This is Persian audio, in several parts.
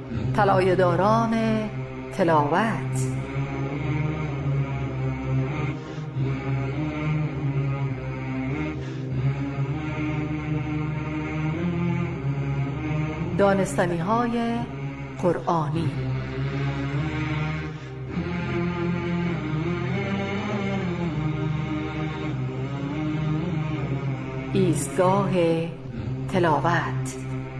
طلایه‌داران تلاوت. دانستنی‌های قرآنی. ایستگاه تلاوت.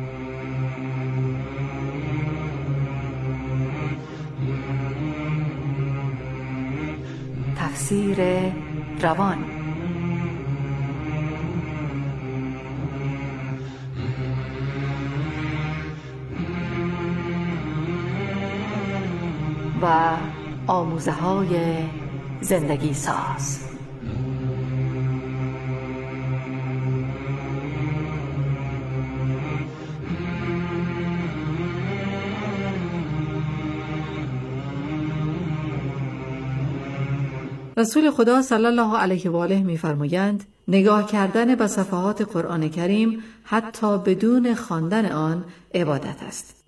تفسیر روان. و آموزه‌های زندگی ساز. رسول خدا صلی الله علیه و آله می‌فرمایند نگاه کردن به صفحات قرآن کریم حتی بدون خواندن آن عبادت است.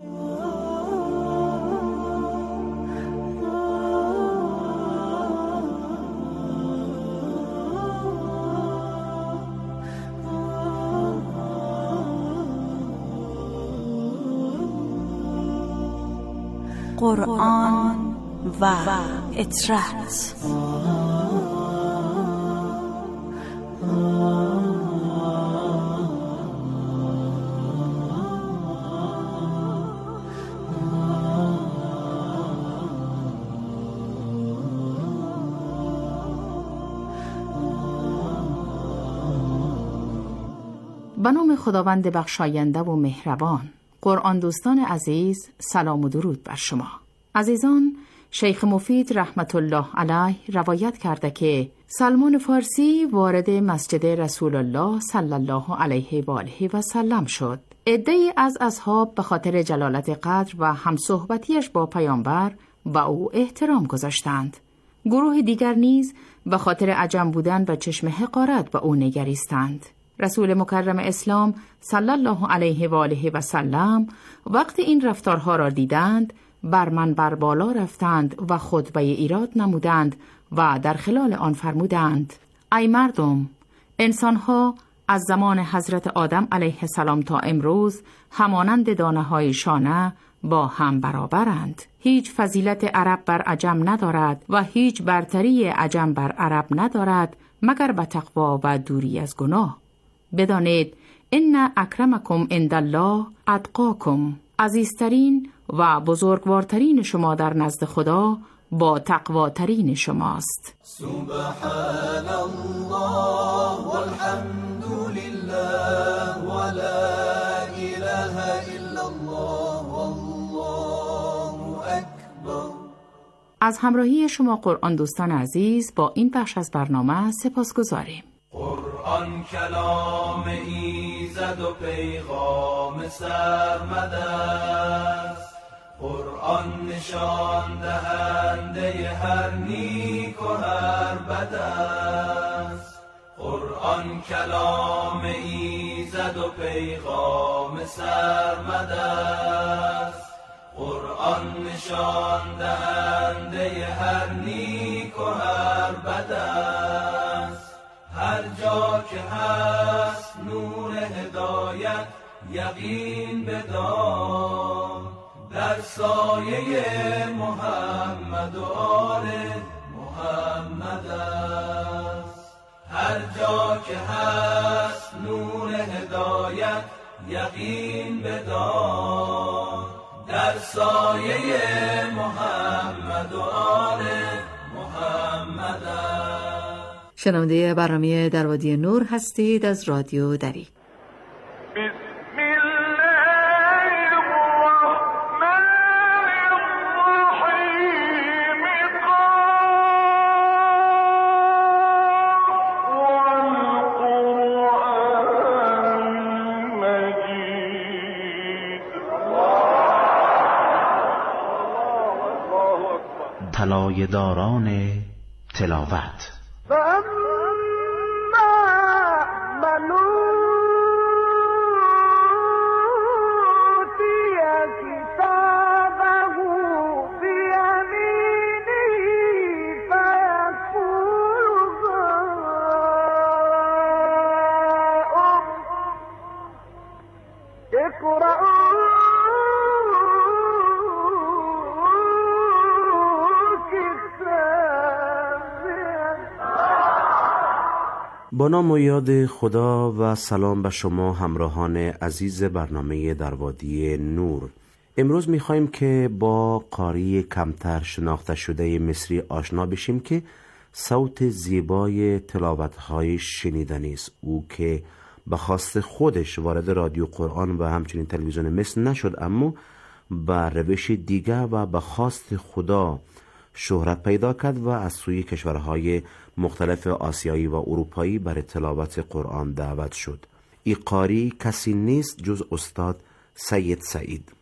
قرآن و اطرت. به نام خداوند بخشاینده و مهربان. قرآن دوستان عزیز، سلام و درود بر شما. عزیزان، شیخ مفید رحمت الله علیه روایت کرده که سلمان فارسی وارد مسجد رسول الله صلی الله علیه و آله و سلم شد. عده‌ای از اصحاب به خاطر جلالت قدر و همصحبتیش با پیامبر و او احترام گذاشتند. گروه دیگر نیز به خاطر عجم بودن و چشم حقارت به او نگریستند. رسول مکرم اسلام صلی الله علیه و آله و سلم وقتی این رفتارها را دیدند بر منبر بالا رفتند و خطبه ایراد نمودند و در خلال آن فرمودند: ای مردم، انسانها از زمان حضرت آدم علیه السلام تا امروز همانند دانه های شانه با هم برابرند. هیچ فضیلت عرب بر عجم ندارد و هیچ برتری عجم بر عرب ندارد مگر به تقوا و دوری از گناه. بدانید ان اکرمکم عند الله اتقاکم. عزیزترین و بزرگوارترین شما در نزد خدا با تقواترین شماست. سبحان الله والحمد لله ولا اله الا الله والله اکبر. از همراهی شما قرآن دوستان عزیز با این بخش از برنامه سپاسگزاریم. قرآن کلام ایزد و پیغام سرمد است. قرآن نشان دهنده هر نیک و هر بد است. قرآن کلام ایزد و پیغام سرمد است. قرآن نشان دهنده هر نیک و هر بد است. هر جا که هست نور هدایت یقین بدان. در سایه محمد و آل محمد است. هر جا که هست نور هدایت یقین بدان. در سایه محمد و آل محمد است. شنونده برنامه در وادی نور هستید از رادیو دری. طلایه‌داران تلاوت. با نام و یاد خدا و سلام به شما همراهان عزیز برنامه در وادی نور. امروز می‌خوایم که با قاری کمتر شناخته شده مصری آشنا بشیم که صوت زیبای تلاوت‌های شنیدنی است. او که به خواست خودش وارد رادیو قرآن و همچنین تلویزیون مصر نشد، اما به روش دیگر و به خواست خدا شهرت پیدا کرد و از سوی کشورهای مختلف آسیایی و اروپایی برای تلاوت قرآن دعوت شد. این قاری کسی نیست جز استاد سید سعید.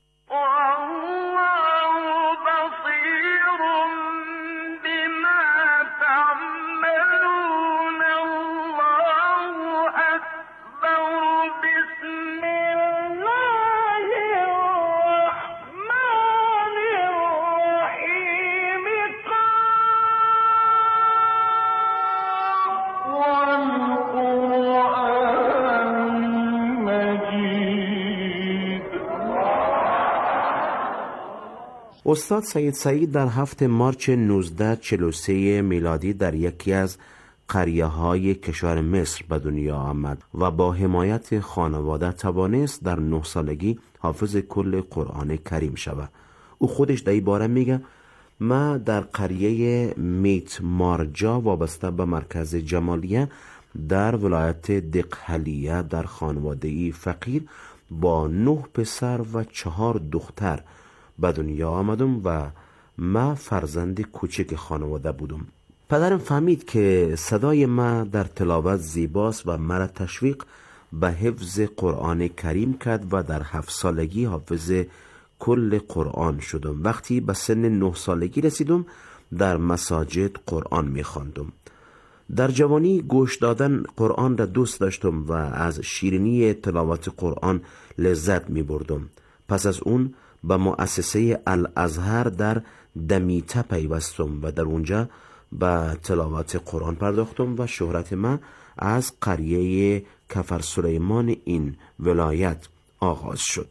استاد سید سعید در 7 مارچ 1943 میلادی در یکی از قریه‌های کشور مصر به دنیا آمد و با حمایت خانواده توانست در 9 سالگی حافظ کل قرآن کریم شود. او خودش در این باره میگه: من در قریه میت مارجا وابسته به مرکز جمالیه در ولایت دقهلیه در خانواده‌ای فقیر با 9 پسر و 4 دختر به دنیا آمدم و من فرزند کوچک خانواده بودم. پدرم فهمید که صدای من در تلاوت زیباست و مرا تشویق به حفظ قرآن کریم کرد و در 7 سالگی حافظ کل قرآن شدم. وقتی به سن 9 سالگی رسیدم در مساجد قرآن می‌خواندم. در جوانی گوش دادن قرآن را دوست داشتم و از شیرینی تلاوت قرآن لذت می‌بردم. پس از اون به مؤسسه الازهر در دمیته پیوستم و در اونجا به تلاوت قرآن پرداختم و شهرت من از قریه کفر سلیمان این ولایت آغاز شد.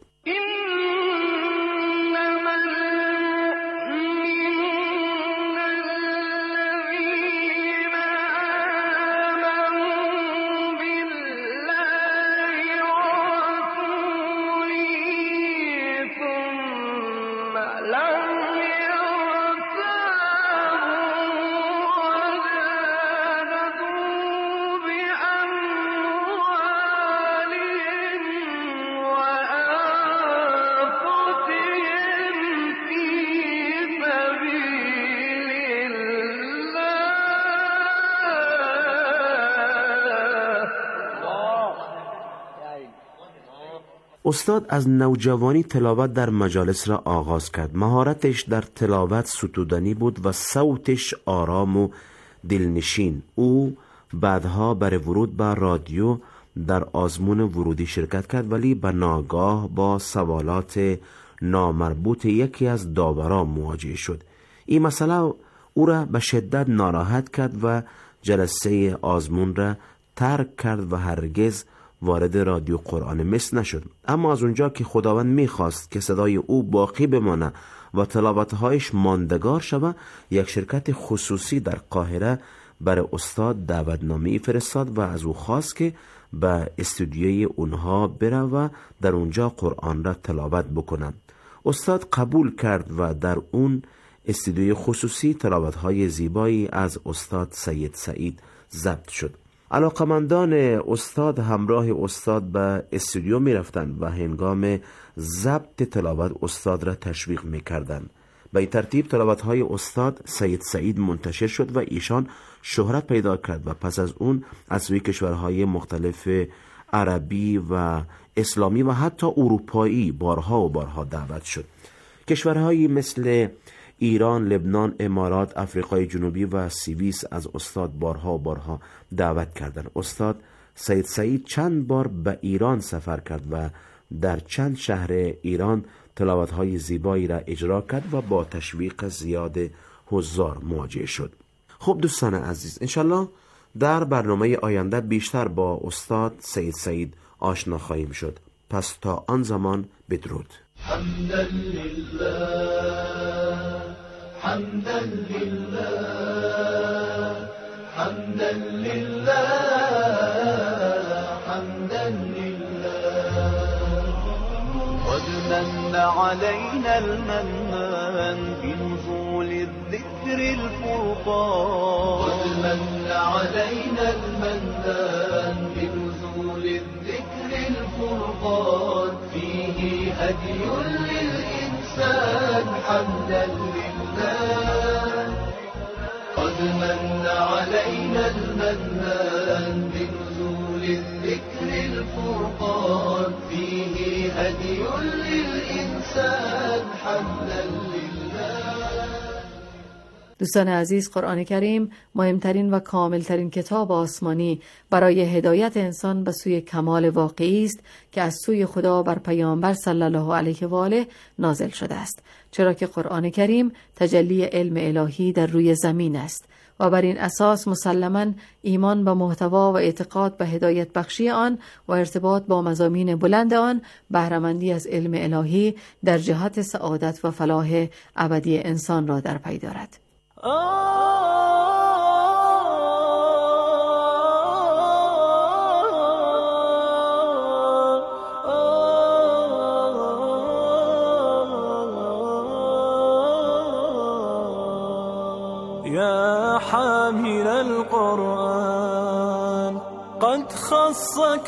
استاد از نوجوانی تلاوت در مجالس را آغاز کرد. مهارتش در تلاوت ستودنی بود و صوتش آرام و دلنشین. او بعدها برای ورود به رادیو در آزمون ورودی شرکت کرد، ولی به ناگاه با سوالات نامربوط یکی از داوران مواجه شد. این مسئله او را به شدت ناراحت کرد و جلسه آزمون را ترک کرد و هرگز وارد رادیو قرآن مصر نشد. اما از اونجا که خداوند میخواست که صدای او باقی بمانه و تلاوتهایش ماندگار شود، یک شرکت خصوصی در قاهره برای استاد دعوتنامه فرستاد و از او خواست که به استودیوی اونها بره و در اونجا قرآن را تلاوت بکنه. استاد قبول کرد و در اون استودیوی خصوصی تلاوتهای زیبایی از استاد سید سعید ضبط شد. علاقمندان استاد همراه استاد به استودیو می رفتن و هنگام ضبط تلاوت استاد را تشویق می کردن. به این ترتیب تلاوت‌های استاد سید سعید منتشر شد و ایشان شهرت پیدا کرد و پس از اون از سوی کشورهای مختلف عربی و اسلامی و حتی اروپایی بارها و بارها دعوت شد. کشورهایی مثل ایران، لبنان، امارات، آفریقای جنوبی و سوئیس از استاد بارها و بارها دعوت کردند. استاد سید سعید چند بار به ایران سفر کرد و در چند شهر ایران تلاوت‌های زیبایی را اجرا کرد و با تشویق زیاد حضار مواجه شد. خب دوستان عزیز، انشالله در برنامه آینده بیشتر با استاد سید سعید آشنا خواهیم شد. پس تا آن زمان بدرود. حمدا لله حمدا لله حمدا لله من علينا المنان بنزول الذكر الفرقان قد من علينا المنان بنزول الذكر الفرقان فيه هدي للإنسان حمدا لله قد من علينا المنان بنزول الذكر الفرقان فيه هدي للإنسان حمدا لله. دوستان عزیز، قرآن کریم مهمترین و کاملترین کتاب آسمانی برای هدایت انسان به سوی کمال واقعی است که از سوی خدا بر پیامبر صلی الله علیه و آله نازل شده است، چرا که قرآن کریم تجلی علم الهی در روی زمین است و بر این اساس مسلماً ایمان به محتوا و اعتقاد به هدایت بخشی آن و ارتباط با مضامین بلند آن بهره‌مندی از علم الهی در جهت سعادت و فلاح ابدی انسان را در پی دارد. يا حامل القرآن قد خصك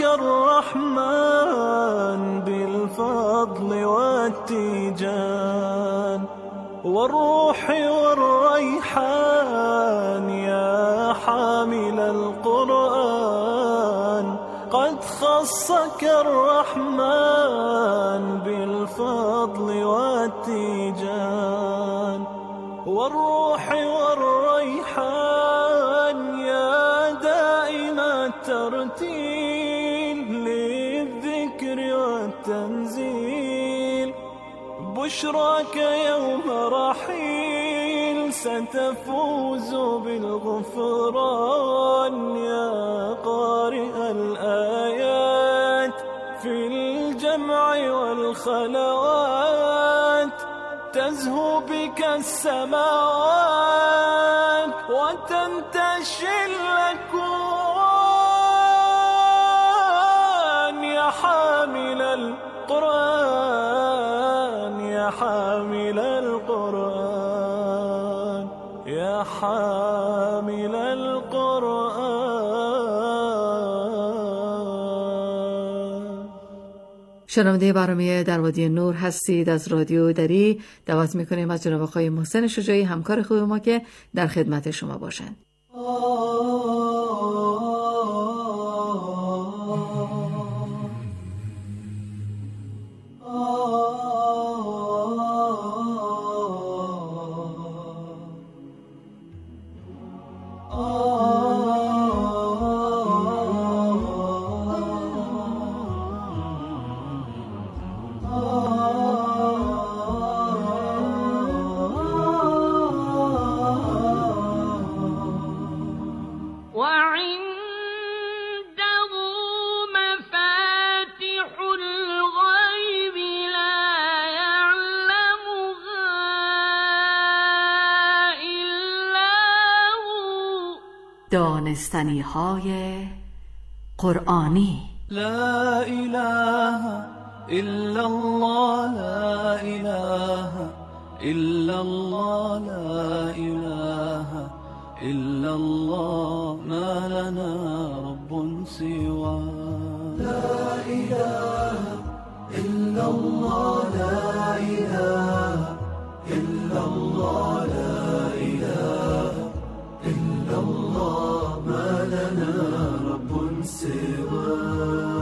الرحمن بالفضل والتيجان والروح والريحان يا حامل القرآن قد خصك الرحمن بالفضل والتيجان والروح والريحان يا دائم الترتيل للذكر والتنزيل بشراك يوم رحيل ستفوز بالغفران يا قارئ الآيات في الجمع والخلوات تزهو بك السماوات وتنتشي الأكوان يا حامل القرآن يا حامل القرآن يا حامل القرآن. شنونده برنامه در وادی نور هستید از رادیو دری. دعوت میکنیم از جناب آقای محسن شجاعی همکار خوب ما که در خدمت شما باشند. دانستنی‌های قرآنی. لا اله الا الله لا اله الا الله لا اله الا الله ما لنا رب سوى لا اله الا الله لا اله الا الله لا اله الا الله ما لنا رب سوى.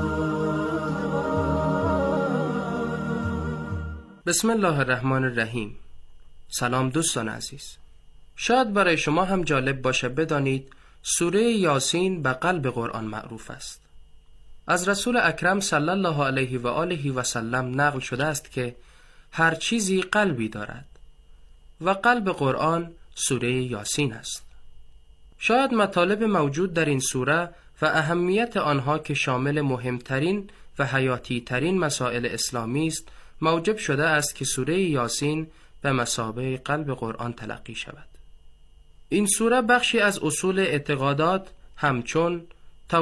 بسم الله الرحمن الرحیم. سلام دوستان عزیز. شاید برای شما هم جالب باشه بدانید سوره یاسین به قلب قرآن معروف است. از رسول اکرم صلی الله علیه و آله و سلم نقل شده است که هر چیزی قلبی دارد و قلب قرآن سوره یاسین است. شاید مطالب موجود در این سوره و اهمیت آنها که شامل مهمترین و حیاتی ترین مسائل اسلامی است موجب شده است که سوره یاسین به مثابه قلب قرآن تلقی شود. این سوره بخشی از اصول اعتقادات همچون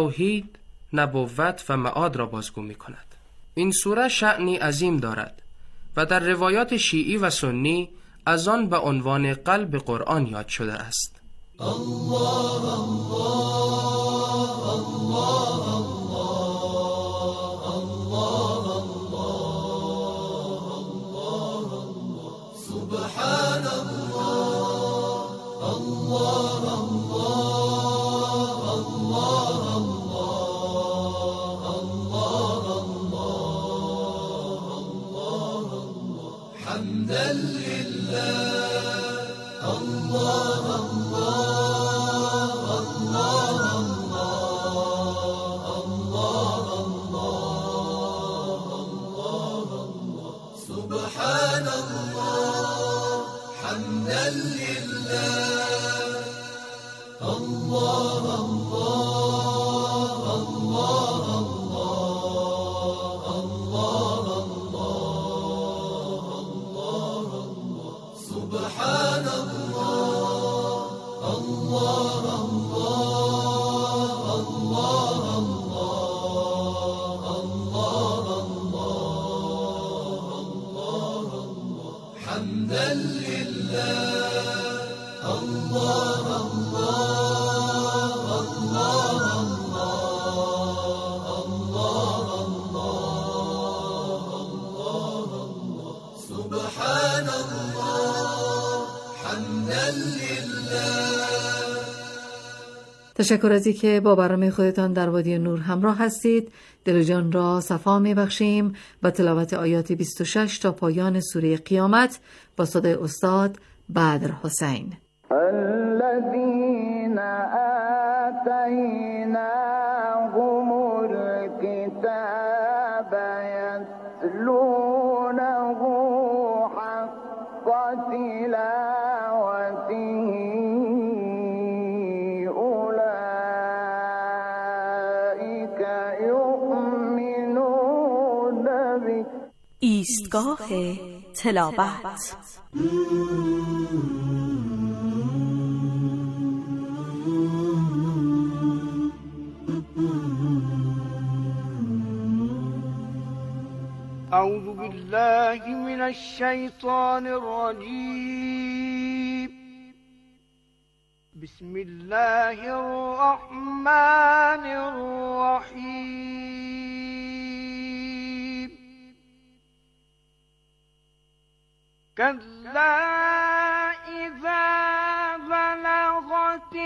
توحید، نبوت و معاد را بازگو می کند. این سوره شأنی عظیم دارد و در روایات شیعی و سنی از آن به عنوان قلب قرآن یاد شده است. الله الله الله الله الله سبحان الله الله الله الله حمدا لله الله سبحان الله حمدا لله الله الله الله الله الله سبحان الله الله الله الله حمدا لله الله الله الله سبحان الله حمدا لله. تشکر از اینکه با برنامه خودتان در وادی نور همراه هستید. دل و جان را صفا می‌بخشیم با تلاوت آیات 26 تا پایان سوره قیامت با صدای استاد بدر حسین. الذين آتيناهم الكتاب يتلونه حق تلاوته أولئك يؤمنون به. ایستگاه تلاوت. أعوذ بالله من الشيطان الرجيم. بسم الله الرحمن الرحيم. كلا إذا بلغت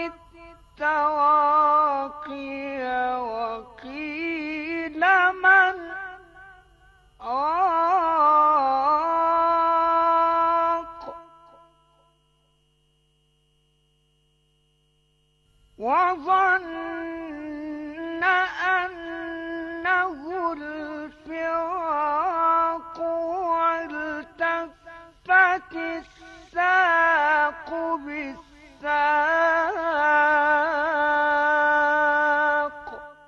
التراقي وقيل من راق وظن أنه الفراق والتفت الساق بالساق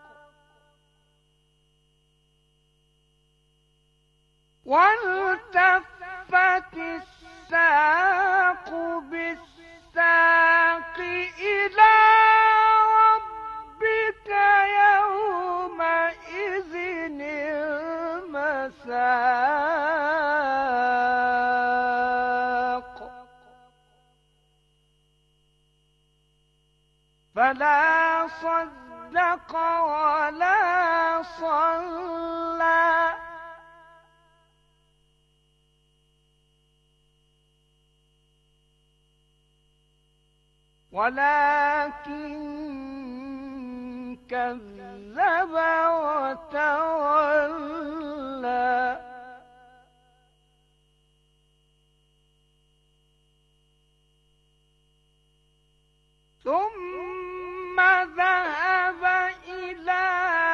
والتفت الساق بالساق إلى ربك يومئذ المساق. فلا صدق ولا صلى ولكن كذب وتولى. ثم ذهب إلى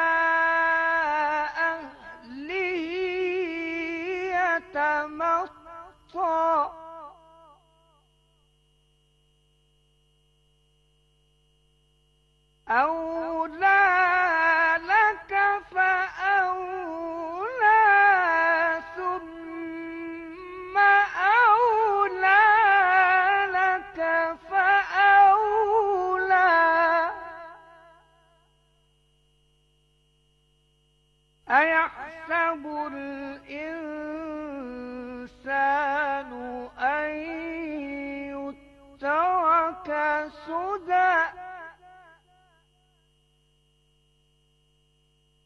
أهله يتمطى. أولى لك فأولى ثم أولى لك فأولى. أيحسب الإنسان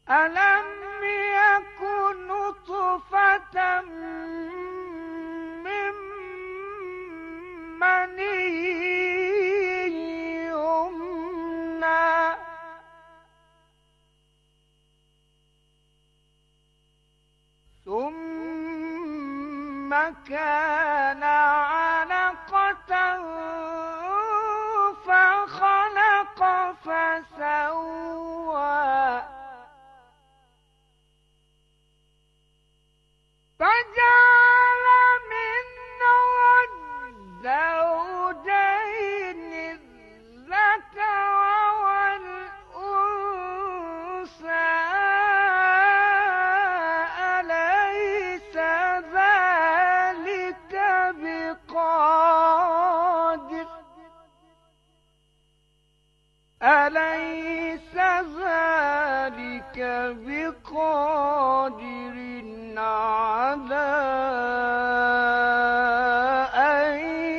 ألم يكن نطفة من مني يمنى ثم كان علقة فخلق فسوى فجعل منه الزوجين الذكر والأنثى أليس ذلك بقادر على أن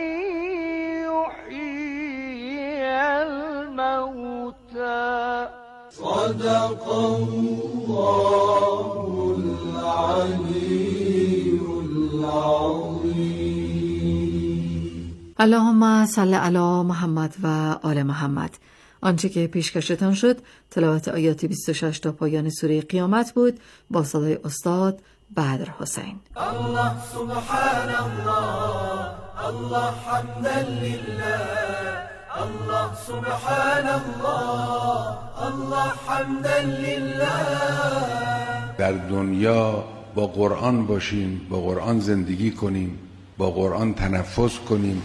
يحيي الموتى صدق الله العلي العظيم. اللهم صل علی محمد و آل محمد. آنچه که پیشکشتان شد تلاوت آیات 26 تا پایان سوره قیامت بود با صدای استاد بدر حسین. الله سبحان الله، الله حمدا لله، الله سبحان الله، الله حمدا لله. در دنیا با قرآن باشیم، با قرآن زندگی کنیم، با قرآن تنفس کنیم.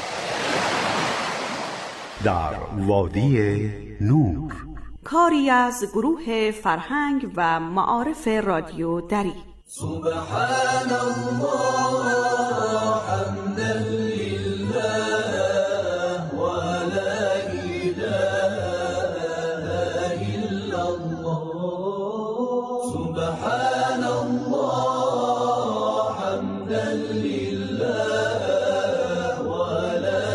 در وادی نور، کاری از گروه فرهنگ و معارف رادیو دری. سبحان الله حمدا لله و لا اله الا الله. سبحان الله حمدا لله و لا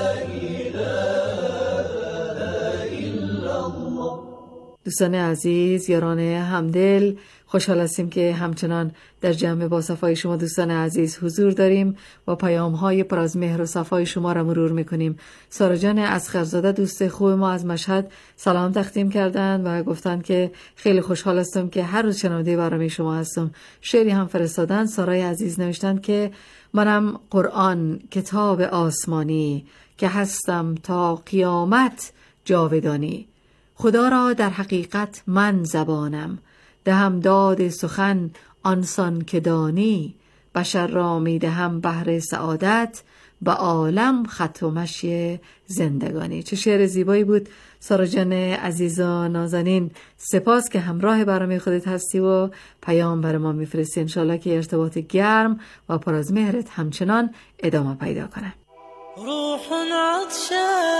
اله الا الله. دوستان عزیز، یاران همدل، خوشحال هستیم که همچنان در جمع با صفای شما دوستان عزیز حضور داریم و پیام‌های پر از مهر و صفای شما را مرور می‌کنیم. سارا جان اصغرزاده دوست خوب ما از مشهد سلام تقدیم کردند و گفتند که خیلی خوشحال هستم که هر روز شنونده برنامه شما هستم. شعری هم فرستادن. سارای عزیز نوشتند که منم قرآن کتاب آسمانی که هستم تا قیامت جاودانی. خدا را در حقیقت من زبانم، دهم داد سخن آنسان که دانی. بشر را می دهم بهر سعادت، به عالم خط و مشی زندگانی. چه شعر زیبایی بود سارا جان عزیزا نازنین. سپاس که همراه برنامه خودت هستی و پیام بر ما میفرستی. انشالله که ارتباط گرم و پر از مهرت همچنان ادامه پیدا کنه. روح عطش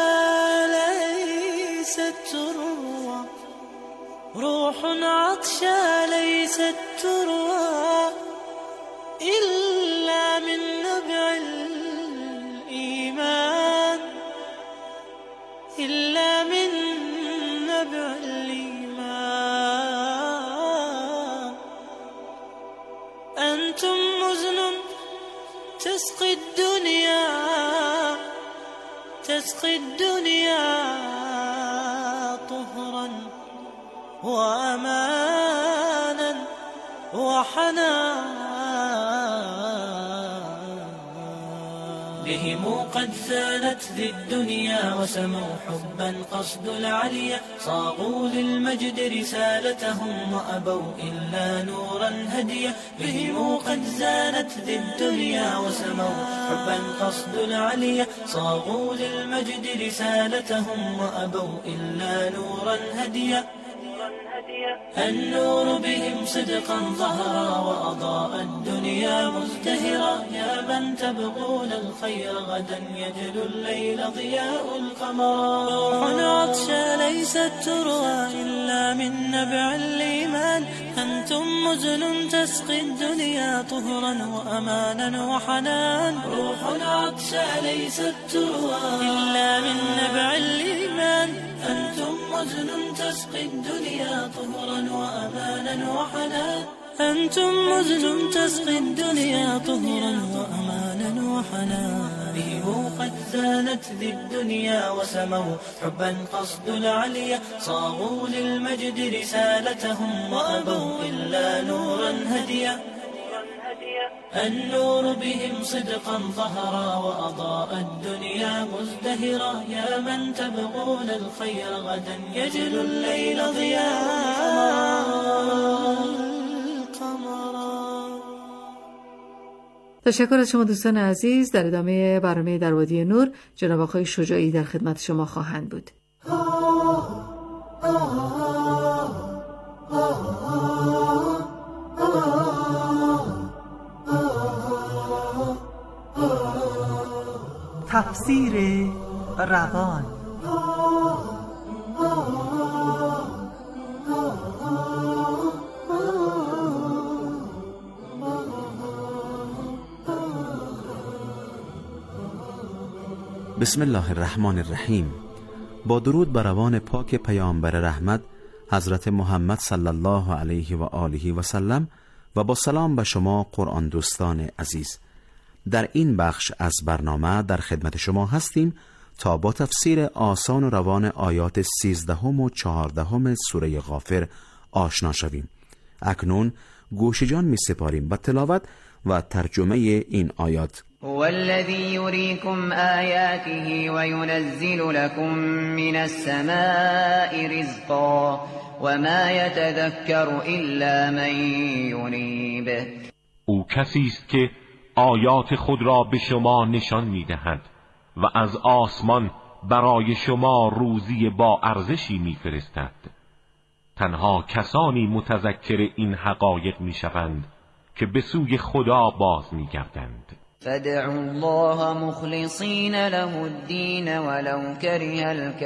ليست تروى، روح عطش ليست تروى إلا من نبع الإيمان، إلا من نبع الإيمان. أنتم مزن تسقي الدنيا، تسقي الدنيا طهرا وأمانا وحنانا. بهم قد زانت ذي الدنيا وسموا حبا قصد العليا، صاغوا للمجد رسالتهم وأبوا إلا نورا هديا. بهم قد زانت ذي الدنيا وسموا حبا قصد العليا، صاغوا للمجد رسالتهم وأبوا إلا نورا هديا. النور بهم صدقا ظهرا وأضاء الدنيا مزدهرا. يا من تبغون الخير غدا يجلو الليل ضياء القمر. روح عطش ليست تروى إلا من نبع الإيمان. أنتم مزن تسقي الدنيا طهرا وأمانا وحنان. روح عطش ليست تروى إلا من نبع الإيمان. أنتم مزن تسقي الدنيا طهرا وأمانا وحنان أنتم مزن تسقي الدنيا طهرا وأمانا وحنان به قد زانت ذي الدنيا وسموا حبا قصد العليا صاغوا للمجد رسالتهم وأبوا إلا نورا هديا النور بهم صدقا ظهرا وأضاء الدنيا مزدهرا يا من تبغون الخير غدا يجل الليل ضياء. تشکر از شما دوستان عزیز. در ادامه برنامه در وادی نور جناب آقای شجاعی در خدمت شما خواهند بود. تفسیر روان. بسم الله الرحمن الرحیم. با درود بر روان پاک پیامبر رحمت حضرت محمد صلی الله علیه و آله و سلم و با سلام به شما قرآن دوستان عزیز. در این بخش از برنامه در خدمت شما هستیم تا با تفسیر آسان و روان آیات 13 و 14 سوره غافر آشنا شویم. اکنون گوش جان می سپاریم به تلاوت و ترجمه این آیات. هو الذي يريكم آياته وينزل لكم من السماء رزقا وما يتذكر إلا من ينيب. او کسی است که آیات خود را به شما نشان می‌دهد و از آسمان برای شما روزی با ارزشی می‌فرستد. تنها کسانی متذکر این حقایق می‌شوند که به سوی خدا باز می‌گردند. فادعوا الله مخلصین له الدین ولو کره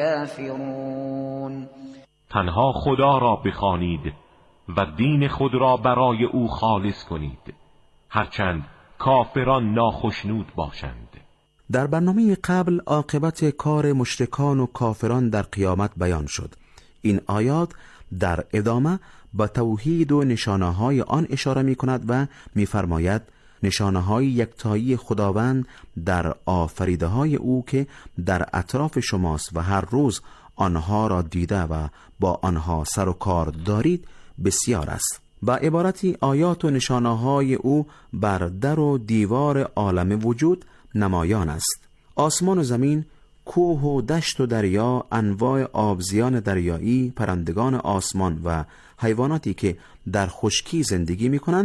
الکافرون. تنها خدا را بخوانید و دین خود را برای او خالص کنید هرچند کافران ناخشنود باشند. در برنامه قبل عاقبت کار مشرکان و کافران در قیامت بیان شد. این آیات در ادامه به توحید و نشانه‌های آن اشاره می‌کند و می‌فرماید نشانه‌های یکتایی خداوند در آفریده‌های او که در اطراف شماست و هر روز آنها را دیده و با آنها سر و کار دارید بسیار است. با عبارتی آیات و نشانه‌های او بر در و دیوار عالم وجود نمایان است. آسمان و زمین، کوه و دشت و دریا، انواع آبزیان دریایی، پرندگان آسمان و حیواناتی که در خشکی زندگی می‌کنند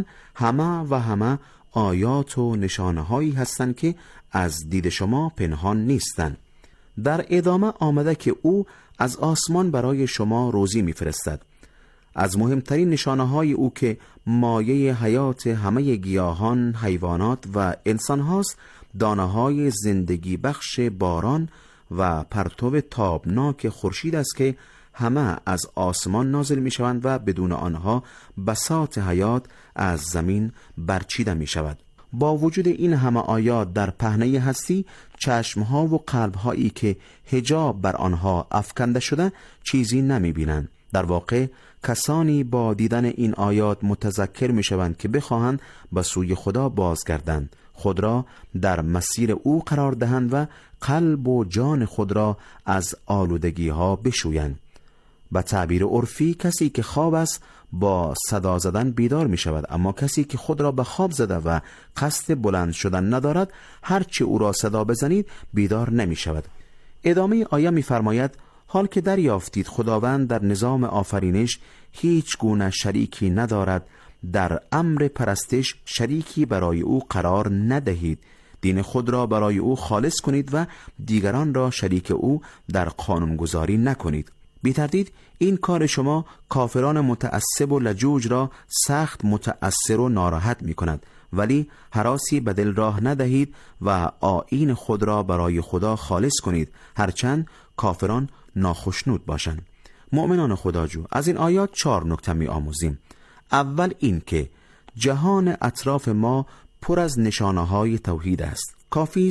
همه آیات و نشانه‌هایی هستند که از دید شما پنهان نیستند. در ادامه آمده که او از آسمان برای شما روزی می‌فرستد. از مهمترین نشانه‌های او که مایه حیات همه گیاهان، حیوانات و انسان هاست، دانه‌های زندگی بخش باران و پرتو تابناک خورشید است که همه از آسمان نازل می شوند و بدون آنها بساط حیات از زمین برچیده می شود. با وجود این همه آیات در پهنه هستی، چشمها و قلبهایی که حجاب بر آنها افکنده شده چیزی نمی بینند. در واقع کسانی با دیدن این آیات متذکر می شوند که بخواهند به سوی خدا بازگردند، خود را در مسیر او قرار دهند و قلب و جان خود را از آلودگی ها بشویند. به تعبیر عرفی کسی که خواب است با صدا زدن بیدار می شود، اما کسی که خود را به خواب زده و قصد بلند شدن ندارد هرچی او را صدا بزنید بیدار نمی شود. ادامه آیه می فرماید حال که دریافتید خداوند در نظام آفرینش هیچ گونه شریکی ندارد، در امر پرستش شریکی برای او قرار ندهید. دین خود را برای او خالص کنید و دیگران را شریک او در قانونگذاری نکنید. بی تردید این کار شما کافران متعصب و لجوج را سخت متأثر و ناراحت می کند، ولی هراسی به دل راه ندهید و آیین خود را برای خدا خالص کنید هرچند کافران ناخشنود باشند. مؤمنان خداجو، از این آیات 4 نکته می آموزیم. اول این که جهان اطراف ما پر از نشانه‌های توحید است. کافی است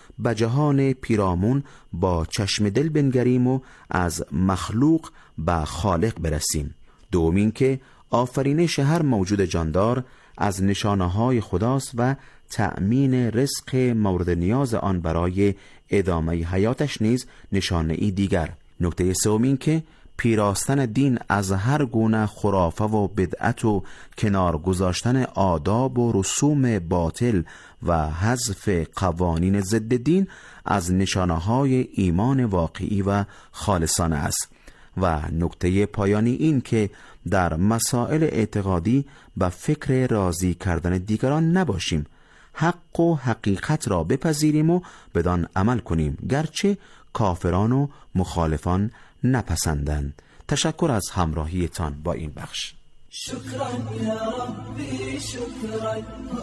به جهان پیرامون با چشم دل بنگریم و از مخلوق به خالق برسیم. دوم این که آفرینش هر موجود جاندار از نشانه‌های خداست و تأمین رزق مورد نیاز آن برای ادامه حیاتش نیز نشانه‌ای دیگر. نکته سوم این که پیراستن دین از هر گونه خرافه و بدعت و کنار گذاشتن آداب و رسوم باطل و حذف قوانین ضد دین از نشانه‌های ایمان واقعی و خالصانه است. و نکته پایانی این که در مسائل اعتقادی به فکر راضی کردن دیگران نباشیم، حق و حقیقت را بپذیریم و بدان عمل کنیم، گرچه کافران و مخالفان نپسندند. تشکر از همراهیتان با این بخش. شكرا يا ربي شكرا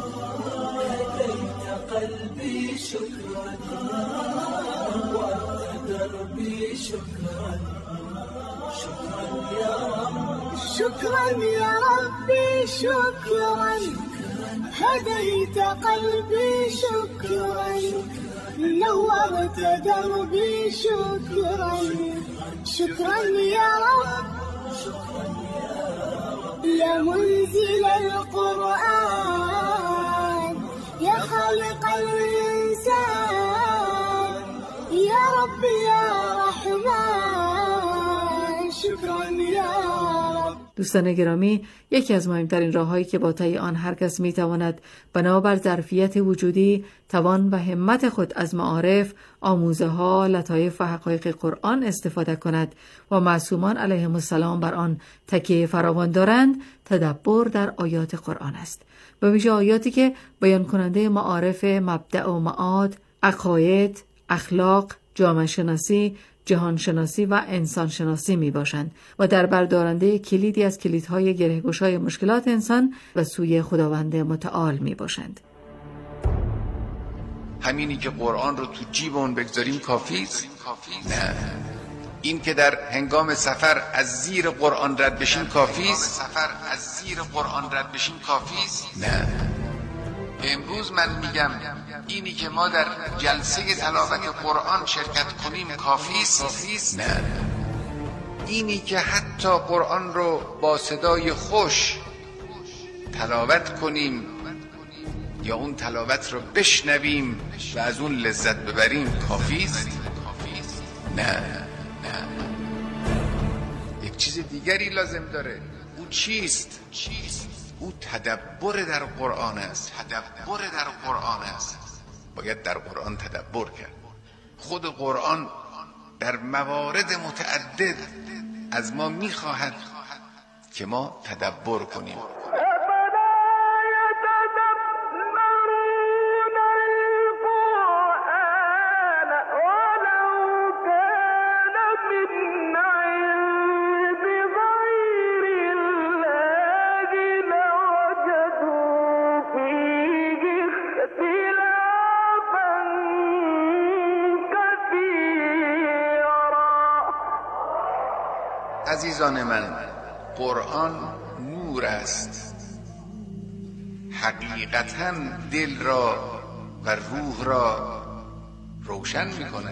هديت قلبي شكرا وعدت دربي شكرا شكرا يا رب شكرا يا ربي شكرا هديت قلبي شكرا نورت دربي شكرا شكرا يا رب يا منزل القرآن يا خالق الإنسان يا رب يا رحمن شكرا يا رب. دوستان گرامی، یکی از مهمترین راه‌هایی که با طی آن هر کس می‌تواند بنابر ظرفیت وجودی، توان و همت خود از معارف، آموزه‌ها، لطایف و حقایق قرآن استفاده کند و معصومان علیهم السلام بر آن تکیه فراوان دارند، تدبر در آیات قرآن است. به ویژه آیاتی که بیان کننده معارف مبدأ و معاد، عقاید، اخلاق، جامعه شناسی، جهان شناسی و انسان شناسی می باشند و در بردارنده کلیدی از کلیدهای گره‌گشای مشکلات انسان و سوی خداوند متعال می باشند. همینی که قرآن رو تو جیبمون بگذاریم کافیست؟ نه. این که در هنگام سفر از زیر قرآن رد بشیم کافیست؟ نه. امروز من میگم اینی که ما در جلسه تلاوت قرآن شرکت کنیم کافیست؟ نه. اینی که حتی قرآن رو با صدای خوش تلاوت کنیم یا اون تلاوت رو بشنویم و از اون لذت ببریم کافیست؟ نه. یک چیز دیگری لازم داره. او چیست؟ او تدبر در قرآن است. باید در قرآن تدبر کرد. خود قرآن در موارد متعدد از ما میخواهد که ما تدبر کنیم. عزیزان من، قرآن نور است، حقیقتاً دل را و روح را روشن می‌کند.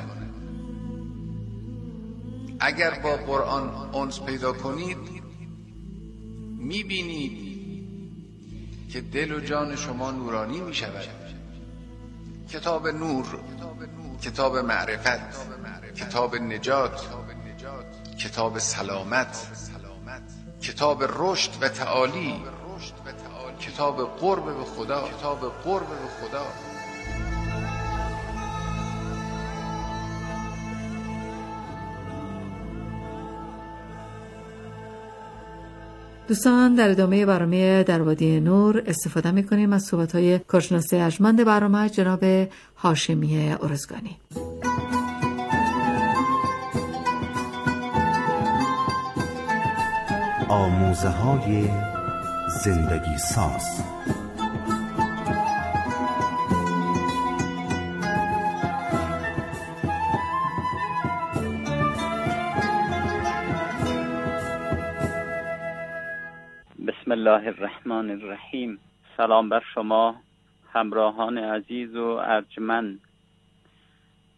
اگر با قرآن انس پیدا کنید می‌بینید که دل و جان شما نورانی می‌شود. کتاب نور، کتاب معرفت، کتاب نجات، کتاب سلامت، کتاب رشد و تعالی، کتاب قرب به خدا. دوستان، در ادامه برنامه در وادی نور استفاده می‌کنیم از صحبت‌های کارشناس ارجمند برنامه جناب هاشمی ارزگانی. آموزه‌های زندگی ساز. بسم الله الرحمن الرحیم. سلام بر شما همراهان عزیز و ارجمند.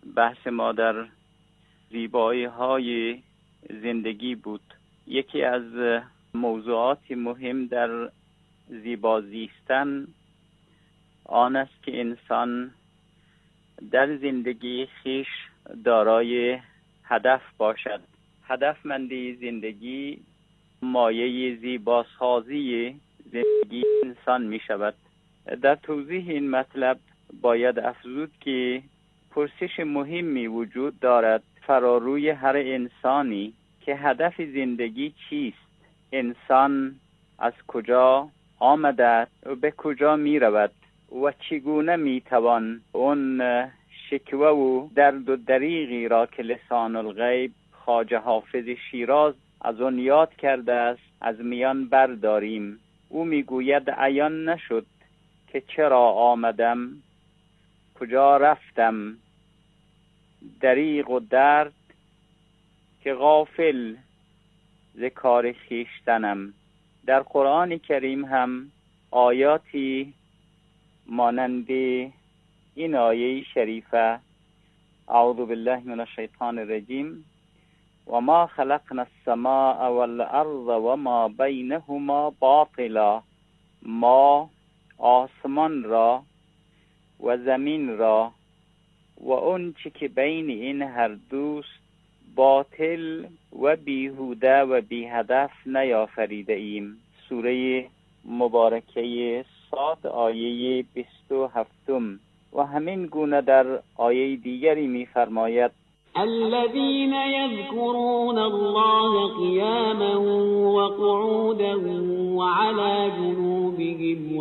بحث ما در زیبایی های زندگی بود. یکی از موضوعات مهم در زیبا زیستن آن است که انسان در زندگی خیش دارای هدف باشد. هدفمندی زندگی مایه زیباسازی زندگی انسان می شود. در توضیح این مطلب باید افزود که پرسش مهمی وجود دارد فراروی هر انسانی که هدف زندگی چیست؟ انسان از کجا آمده و به کجا می رود و چگونه می توان اون شکوه و درد و دریغی را که لسان الغیب خواجه حافظ شیراز از اون یاد کرده است از میان برداریم. او میگوید عیان نشد که چرا آمدم، کجا رفتم، دریغ و درد که غافل ز کار خویشتنم. در قرآن کریم هم آیاتی مانند این آیه شریفه اعوذ بالله من الشیطان الرجیم و ما خلقنا السماء والارض و ما بینهما باطلا، ما آسمان را و زمین را و اون چی که بین این هر دوست باطل و بیهوده و بی هدف نیافریده ایم. سوره مبارکه صاد آیه 27. و همین گونه در آیه دیگری می فرماید الذين يذكرون الله قياما وقعودا وعلى جنوبهم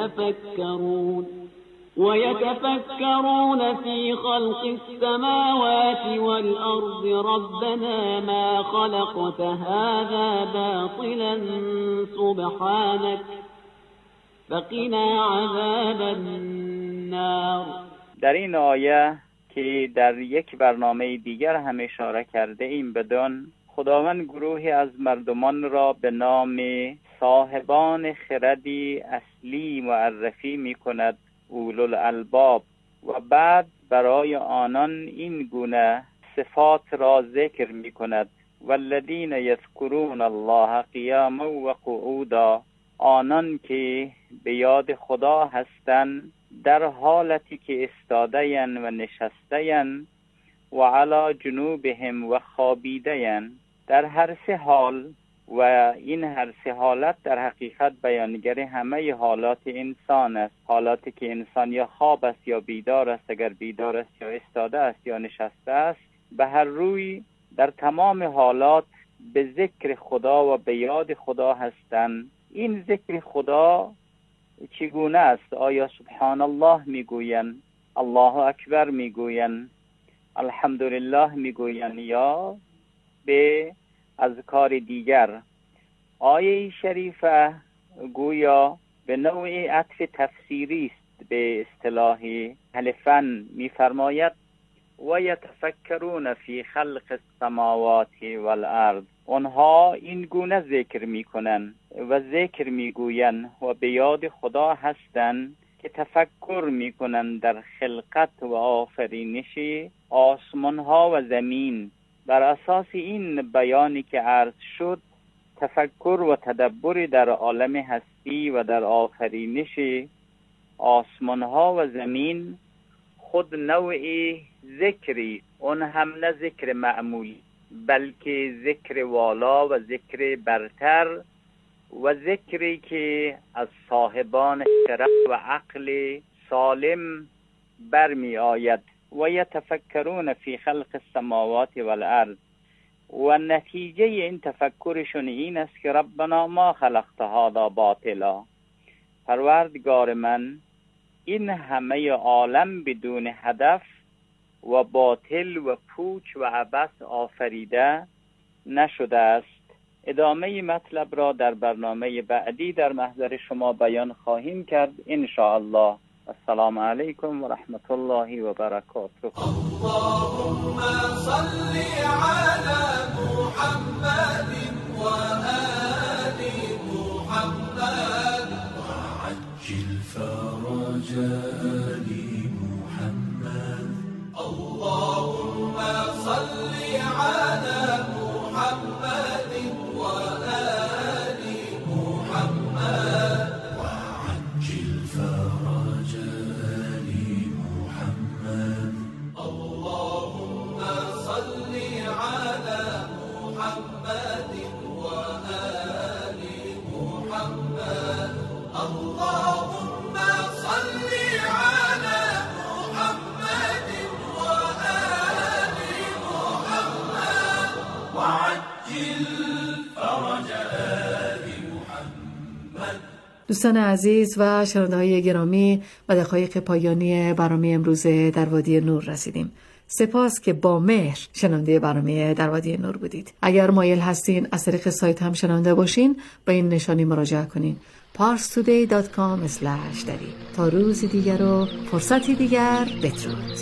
ويتفكرون في خلق السماوات والأرض ربنا ما خلقت هذا باطلا سبحانك فقنا عذاب النار. در این آیه که در یک برنامه دیگر هم اشاره کرده ایم بدان خداوند گروهی از مردمان را به نام صاحبان خردی اصلی معرفی می کند، اولوالالباب، و بعد برای آنان این گونه صفات را ذکر می کند والذین یذکرون الله قیاما و قعودا، آنان که به یاد خدا هستند در حالتی که استاده‌اند و نشسته‌اند و علی جنوبهم و خوابیده‌اند. در هر سه حال و این هر سه حالت در حقیقت بیانگر همه حالات انسان است. حالاتی که انسان یا خواب است یا بیدار است، اگر بیدار است یا استاده است یا نشسته است، به هر روی در تمام حالات به ذکر خدا و به یاد خدا هستند. این ذکر خدا چگونه است؟ آیا سبحان الله میگویند، الله اکبر میگویند، الحمدلله میگویند، یا به اذکار دیگر؟ آیه شریفه گویا به نوع عطف تفسیری است به اصطلاح اهل فن. میفرماید و یتفکرون فی خلق السماوات والارض، آنها این گونه ذکر میکنند و ذکر میگویند و به یاد خدا هستند که تفکر میکنند در خلقت و آفرینش آسمان ها و زمین. بر اساس این بیانی که عرض شد، تفکر و تدبر در عالم هستی و در آفرینش آسمان ها و زمین خود نوعی ذکری، اون هم نه ذکر معمولی بلکه ذکر والا و ذکر برتر و ذکری که از صاحبان شرف و عقل سالم برمی آید. و یتفکرون فی خلق السماوات والارض، و نتیجه این تفکرشون این است که ربنا ما خلقت هذا باطلا، پروردگار من این همه عالم بدون هدف و باطل و پوچ و عبث آفریده نشده است. ادامه مطلب را در برنامه بعدی در محضر شما بیان خواهیم کرد ان شاء الله. السلام علیکم و رحمت الله و برکاته. اللهم صل علی محمد و آل محمد وعجل فرج آل محمد. الله صل على محمد وآل محمد وعجل فرج آل محمد اللهم صل على محمد وآل محمد اللهم صل على محمد وآل محمد وعجل فرج آل محمد. دوستان عزیز و شنونده‌های گرامی، به دقایق پایانی برنامه امروز در وادی نور رسیدیم. سپاس که با مهر شنونده برنامه در وادی نور بودید. اگر مایل هستین از طریق سایت هم شنونده باشین، به این نشانی مراجعه کنین: parstoday.com/dari. تا روزی دیگر و فرصتی دیگر، بدرود.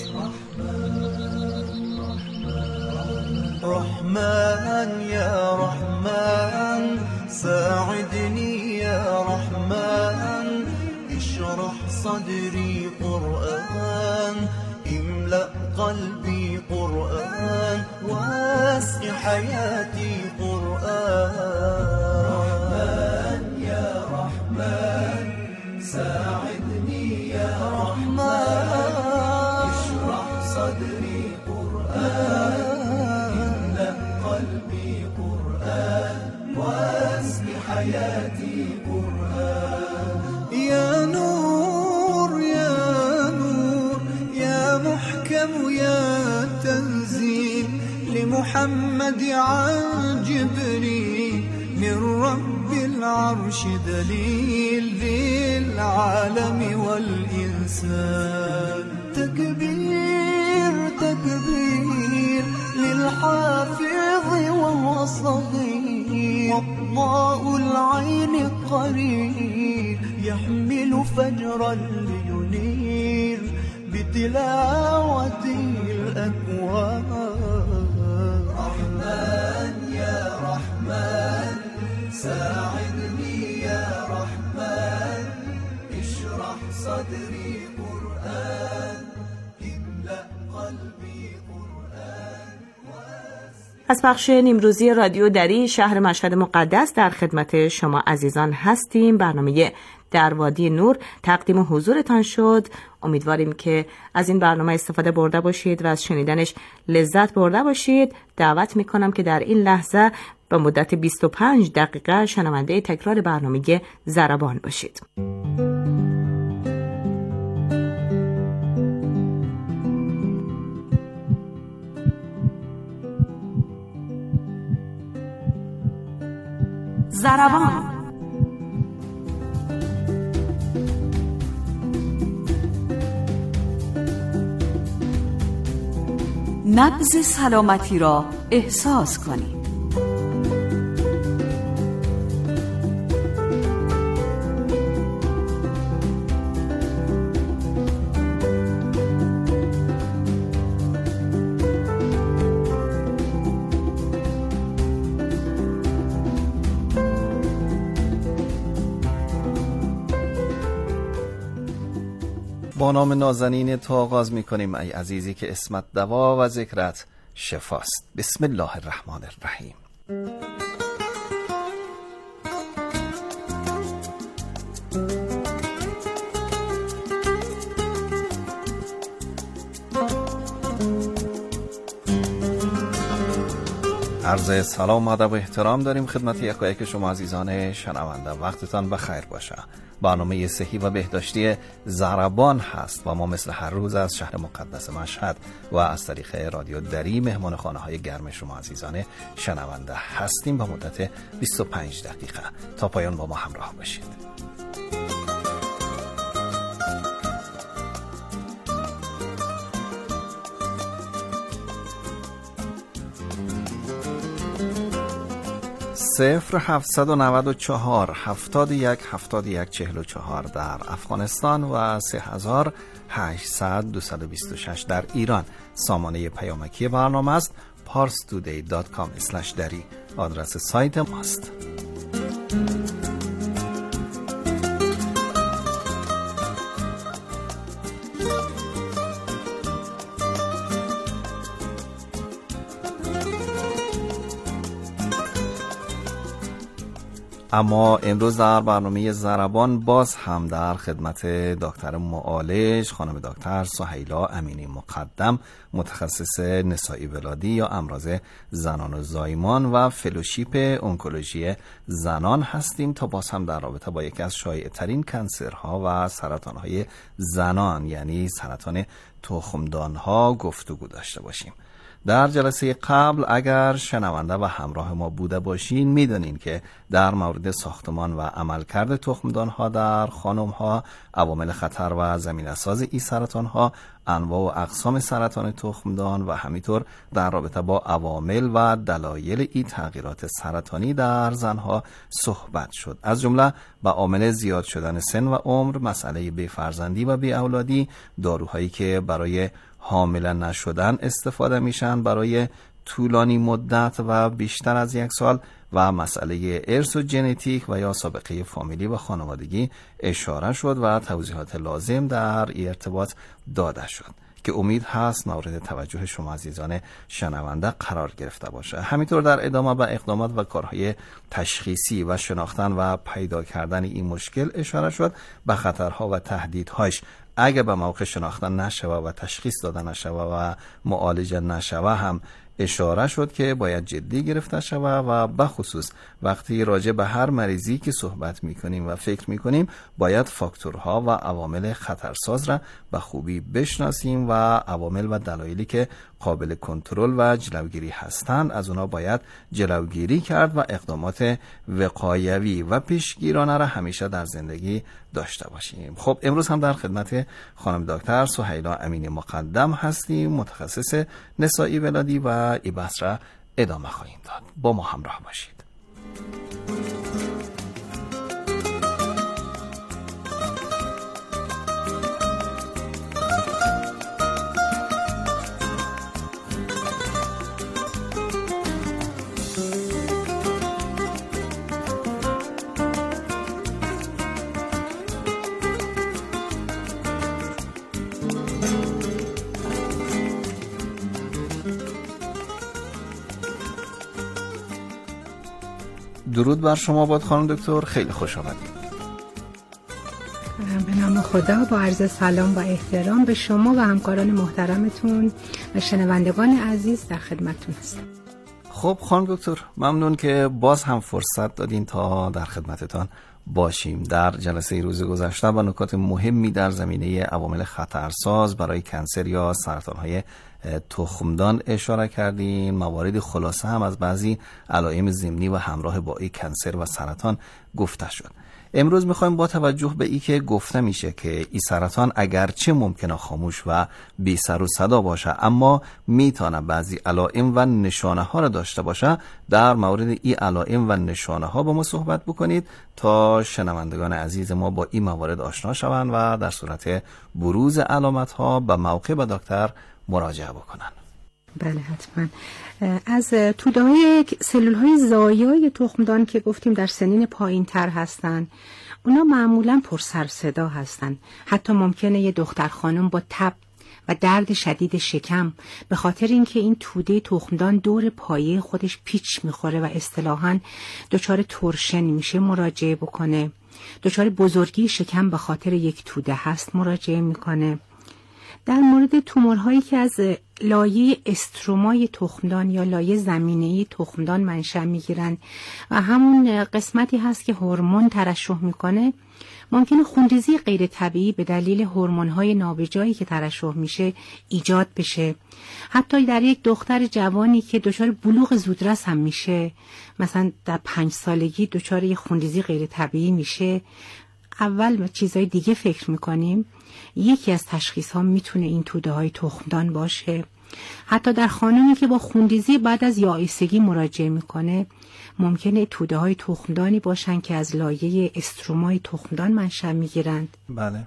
رحمن يا رحمن ساعدني يا رحمن اشرح صدري قرآن املأ قلبي قرآن واسع حياتي قرآن رحمن يا رحمن ساعدني يا رحمن اشرح صدري قرآن قلبي قرآن واسم حياتي قرآن يا نور يا نور يا محكم يا تنزيل لمحمد عن جبريل من رب العرش دليل للعالم والإنسان تكبير تكبير للحافظ وهو صغير وضاء العين قرير يحمل فجرا لينير بتلاوته الأكوان رحمن يا رحمن ساعدني يا رحمن اشرح صدري قرآن املأ قلبي از بخش نیمروزی رادیو دری شهر مشهد مقدس در خدمت شما عزیزان هستیم. برنامه در وادی نور تقدیم حضورتان شد. امیدواریم که از این برنامه استفاده برده باشید و از شنیدنش لذت برده باشید. دعوت میکنم که در این لحظه به مدت 25 دقیقه شنونده تکرار برنامه ضربان باشید. ضربان. نبض سلامتی را احساس کنید. با نام نازنین تو آغاز می‌کنیم ای عزیزی که اسمت دوا و ذکرت شفاست. بسم الله الرحمن الرحیم. عرض سلام و ادب و احترام داریم خدمت یکایک شما عزیزان شنونده. وقتتان بخیر باشه. برنامه صحی و بهداشتی ضربان هست و ما مثل هر روز از شهر مقدس مشهد و از طریق رادیو دری مهمان خانه های گرم شما عزیزان شنونده هستیم با مدت 25 دقیقه. تا پایان با ما همراه باشید. صفر 794 71 71 44 در افغانستان و 3800 226 در ایران. سامانه پیامکی برنامه است parstoday.com/dari. آدرس سایت ماست. اما امروز در برنامه ضربان باز هم در خدمت دکتر معالج خانم دکتر سهیلا امینی مقدم، متخصص نسایی ولادی یا امراض زنان و زایمان و فلوشیپ اونکولوژی زنان هستیم تا باز هم در رابطه با یکی از شایع‌ترین کنسرها و سرطانهای زنان یعنی سرطان تخمدانها گفتگو داشته باشیم. در جلسه قبل اگر شنونده و همراه ما بوده باشین میدونین که در مورد ساختمان و عملکرد تخمدانها در خانمها، عوامل خطر و زمینه‌ساز این سرطانها، انواع و اقسام سرطان تخمدان و همینطور در رابطه با عوامل و دلایل این تغییرات سرطانی در زنها صحبت شد. از جمله با عامل زیاد شدن سن و عمر، مسئله بی‌فرزندی و بی‌اولادی، داروهایی که برای حامل نشدن استفاده میشن برای طولانی مدت و بیشتر از 1 سال و مسئله ارث و ژنتیک و یا سابقه فامیلی و خانوادگی اشاره شد و توضیحات لازم در ارتباط داده شد که امید هست مورد توجه شما عزیزان شنونده قرار گرفته باشه. همینطور در ادامه به اقدامات و کارهای تشخیصی و شناختن و پیدا کردن این مشکل اشاره شد، به خطرها و تهدیدهاش اگه به موقع شناختن نشوه و تشخیص داده نشوه و معالجه نشوه هم اشاره شد که باید جدی گرفته شوه و بخصوص وقتی راجع به هر مریضی که صحبت میکنیم و فکر میکنیم باید فاکتورها و عوامل خطرساز را به خوبی بشناسیم و عوامل و دلایلی که قابل کنترل و جلوگیری هستند از اونا باید جلوگیری کرد و اقدامات وقایوی و پیشگیرانه را همیشه در زندگی داشته باشیم. خب امروز هم در خدمت خانم دکتر سهیلا امینی مقدم هستیم، متخصص نسایی ولادی و این بحث را ادامه خواهیم داد. با ما همراه باشید. درود بر شما باد خانم دکتر، خیلی خوش آمدید. به نام خدا با عرض سلام و احترام به شما و همکاران محترمتون و شنوندگان عزیز در خدمتتون هستم. خب خانم دکتر ممنون که باز هم فرصت دادین تا در خدمتتان باشیم. در جلسه روز گذشته با نکات مهمی در زمینه عوامل خطرساز برای کنسر یا سرطان‌های تخمدان اشاره کردیم. موارد خلاصه هم از بعضی علائم ضمنی و همراه با این کنسر و سرطان گفته شد. امروز میخوایم با توجه به این که گفته میشه که این سرطان اگرچه ممکنه خاموش و بی سر و صدا باشه اما میتونه بعضی علائم و نشانه ها را داشته باشه، در مورد این علائم و نشانه ها با ما صحبت بکنید تا شنوندگان عزیز ما با این موارد آشنا شوند و در صورت بروز علامت ها به موقع به دکتر مراجعه بکنن. بله حتما. از توده های سلول های زایای تخمدان که گفتیم در سنین پایین تر هستن، اونا معمولا پر سر صدا هستن. حتی ممکنه یه دختر خانم با تب و درد شدید شکم به خاطر اینکه این توده تخمدان دور پایه خودش پیچ میخوره و اصطلاحاً دچار تورشن میشه مراجعه بکنه. دچار بزرگی شکم به خاطر یک توده هست مراجعه میکنه. در مورد تومورهایی که از لایه استرومای تخمدان یا لایه زمینه‌ای تخمدان منشأ میگیرن و همون قسمتی هست که هورمون ترشح میکنه، ممکنه خونریزی غیر طبیعی به دلیل هورمون‌های نابجایی که ترشح میشه ایجاد بشه. حتی در یک دختر جوانی که دچار بلوغ زودرس هم میشه، مثلا در 5 سالگی دچار یک خونریزی غیر طبیعی میشه، اول به چیزهای دیگه فکر میکنیم. یکی از تشخیص ها میتونه این توده های تخمدان باشه. حتی در خانمی که با خونریزی بعد از یائسگی مراجعه میکنه، ممکنه توده های تخمدانی باشن که از لایه استرومای تخمدان منشأ میگیرند. بله.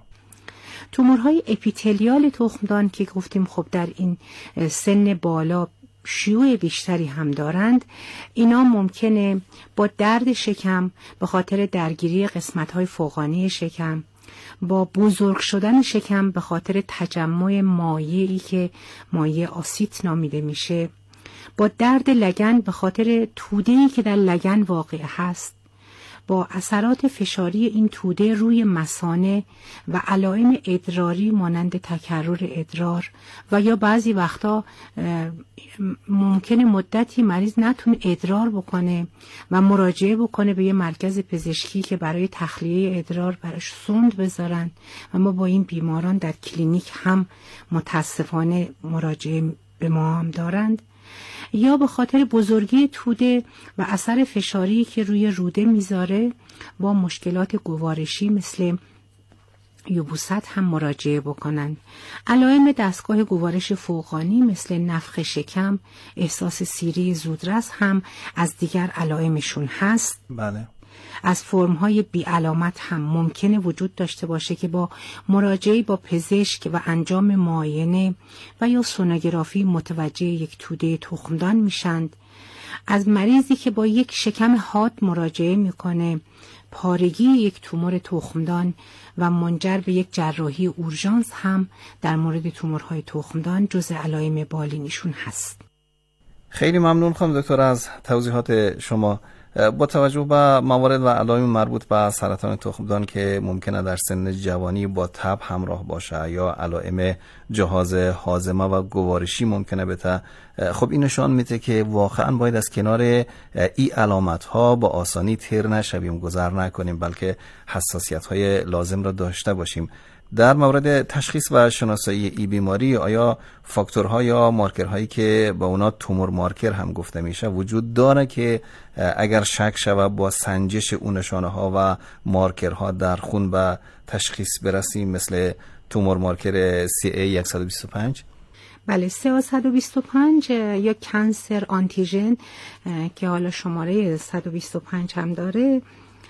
تومورهای اپیتلیال تخمدان که گفتیم خب در این سن بالا شیوع بیشتری هم دارند، اینا ممکنه با درد شکم به خاطر درگیری قسمت‌های فوقانی شکم، با بزرگ شدن شکم به خاطر تجمع مایعی که مایع آسیت نامیده میشه، با درد لگن به خاطر توده‌ای که در لگن واقع هست با اثرات فشاری این توده روی مثانه و علائم ادراری مانند تکرر ادرار و یا بعضی وقتا ممکنه مدتی مریض نتونه ادرار بکنه و مراجعه بکنه به یه مرکز پزشکی که برای تخلیه ادرار براش سوند بذارن و ما با این بیماران در کلینیک هم متاسفانه مراجعه به ما هم دارند، یا به خاطر بزرگی توده و اثر فشاری که روی روده میذاره با مشکلات گوارشی مثل یبوست هم مراجعه بکنن. علائم دستگاه گوارش فوقانی مثل نفخ شکم، احساس سیری زودرس هم از دیگر علائمشون هست. بله. از فرم‌های بی علامت هم ممکنه وجود داشته باشه که با مراجعه با پزشک و انجام معاینه و یا سونوگرافی متوجه یک توده تخمدان میشند. از مریضی که با یک شکم حاد مراجعه میکنه، پارگی یک تومور تخمدان و منجر به یک جراحی اورژانس هم در مورد تومورهای تخمدان جزء علائم بالینیشون هست. خیلی ممنون خانم دکتر از توضیحات شما. با توجه به موارد و علائم مربوط به سرطان تخمدان که ممکنه در سن جوانی با تب همراه باشه یا علائم جهاز هاضمه و گوارشی ممکنه بته، خب این نشان میده که واقعا باید از کنار این علامت ها با آسانی تیر نشویم، گذر نکنیم، بلکه حساسیت های لازم را داشته باشیم. در مورد تشخیص و شناسایی این بیماری آیا فاکتورها یا مارکرهایی که با اونا تومور مارکر هم گفته میشه وجود داره که اگر شک شود با سنجش اون نشانه ها و مارکرها در خون به تشخیص برسیم، مثل تومور مارکر CA125؟ بله، CA125 یا کانسر آنتیژن که حالا شماره 125 هم داره،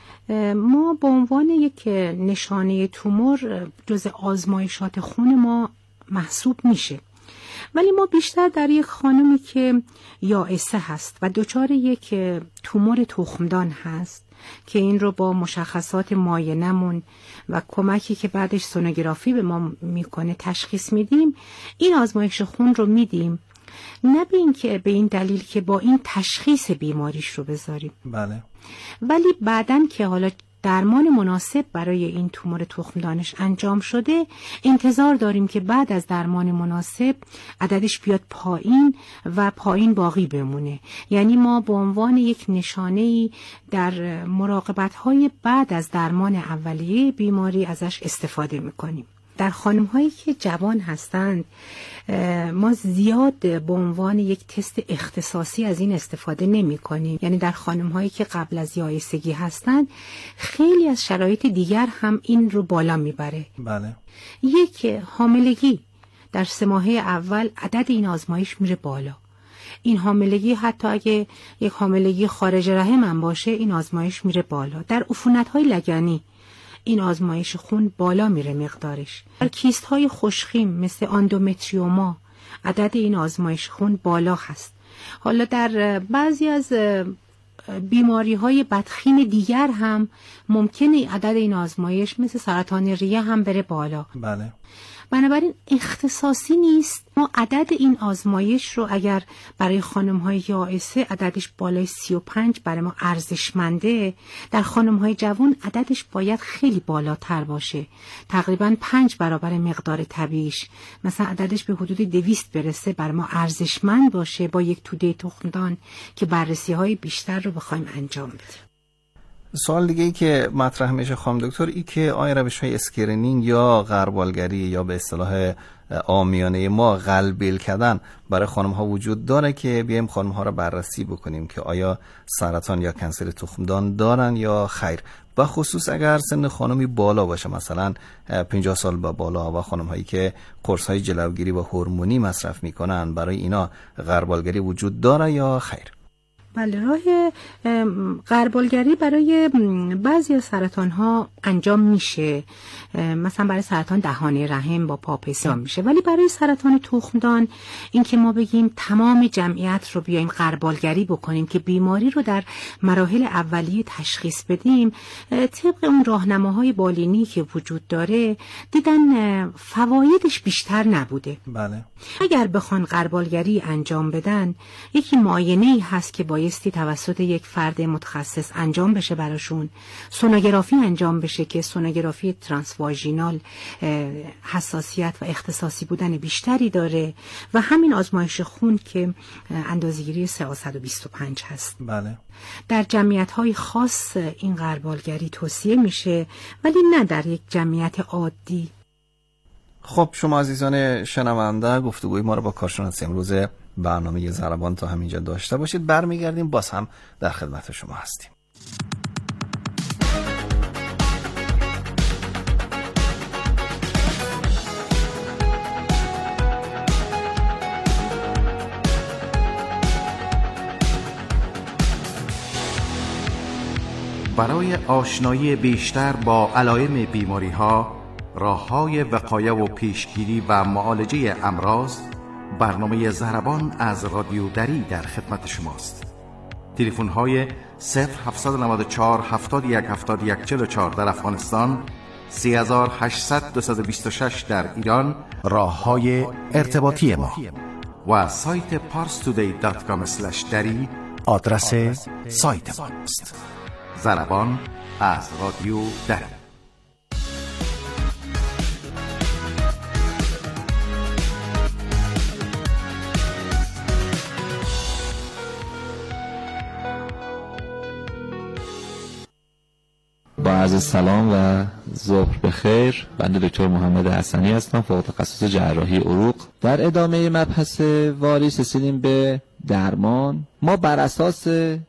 ما به عنوان یک نشانه تومور جز آزمایشات خون ما محسوب میشه، ولی ما بیشتر در یک خانمی که یائسه هست و دچار یک تومور تخمدان هست که این رو با مشخصات معاینمون و کمکی که بعدش سونوگرافی به ما میکنه تشخیص میدیم، این آزمایش خون رو میدیم، نه به این که به این دلیل که با این تشخیص بیماریش رو بذاریم. بله. ولی بعدن که حالا درمان مناسب برای این تومور تخمدانش انجام شده، انتظار داریم که بعد از درمان مناسب عددش بیاد پایین و پایین باقی بمونه. یعنی ما به عنوان یک نشانه‌ای در مراقبت‌های بعد از درمان اولیه بیماری ازش استفاده می‌کنیم. در خانم‌هایی که جوان هستند ما زیاد به عنوان یک تست اختصاصی از این استفاده نمی‌کنیم. یعنی در خانم‌هایی که قبل از یائسگی هستند خیلی از شرایط دیگر هم این رو بالا میبره. بله. یک حاملگی در 3 ماهه اول عدد این آزمایش میره بالا. این حاملگی حتی اگه یک حاملگی خارج رحم هم باشه این آزمایش میره بالا. در عفونت‌های لگنی این آزمایش خون بالا میره مقدارش. در کیست های خوشخیم مثل اندومتریوما عدد این آزمایش خون بالا هست. حالا در بعضی از بیماری های بدخیم دیگر هم ممکنه عدد این آزمایش مثل سرطان ریه هم بره بالا. بله. بنابراین اختصاصی نیست. ما عدد این آزمایش رو اگر برای خانم‌های یائسه عددش بالای 35 برای ما ارزشمنده، در خانم‌های جوان عددش باید خیلی بالاتر باشه، تقریباً 5 برابر مقدار طبیعیش، مثلا عددش به حدود 200 برسه برای ما ارزشمند باشه با یک توده تخمدان که بررسی‌های بیشتر رو بخوایم انجام بدیم. سوال دیگه ای که مطرح میشه خانم دکتر، ای که آیا روش‌های اسکرینینگ یا غربالگری یا به اصطلاح عامیانه ما غلبیل کردن برای خانم ها وجود داره که بیایم خانم ها رو بررسی بکنیم که آیا سرطان یا کانسر تخمدان دارن یا خیر، و خصوص اگر سن خانمی بالا باشه، مثلا 50 سال به بالا، و خانم هایی که قرص های جلوگیری و هورمونی مصرف میکنن، برای اینا غربالگری وجود داره یا خیر؟ بله، راه غربالگری برای بعضی از سرطان ها انجام میشه، مثلا برای سرطان دهانه رحم با پاپسا میشه، ولی برای سرطان تخمدان این که ما بگیم تمام جمعیت رو بیایم غربالگری بکنیم که بیماری رو در مراحل اولیه تشخیص بدیم، طبق اون راهنماهای بالینی که وجود داره دیدن فوایدش بیشتر نبوده. بله. اگر بخوان غربالگری انجام بدن، یکی معاینه‌ای هست که باید بایستی توسط یک فرد متخصص انجام بشه براشون. سونوگرافی انجام بشه که سونوگرافی ترانسواژینال حساسیت و اختصاصی بودن بیشتری داره و همین آزمایش خون که اندازه‌گیری 325 هست. بله. در جمعیت‌های خاص این غربالگری توصیه میشه ولی نه در یک جمعیت عادی. خب شما عزیزان شنونده گفتگوی ما رو با کارشناس امروز برنامه ضربان تا همینجا داشته باشید. برمیگردیم باز هم در خدمت شما هستیم. برای آشنایی بیشتر با علائم بیماری‌ها، راه‌های وقایه و پیشگیری و معالجه امراض، برنامه ضربان از رادیو دری در خدمت شماست. تلفن‌های 0794 71 71 44 در افغانستان، 3800 226 در ایران راه‌های ارتباطی ما و سایت parstoday.com/dari آدرس سایت ما است. ضربان از رادیو دری. با عرض سلام و ظهر بخیر. بنده دکتر محمد حسنی هستم، فوق تخصص جراحی عروق. در ادامه مبحث واریس رسیدیم به درمان. ما بر اساس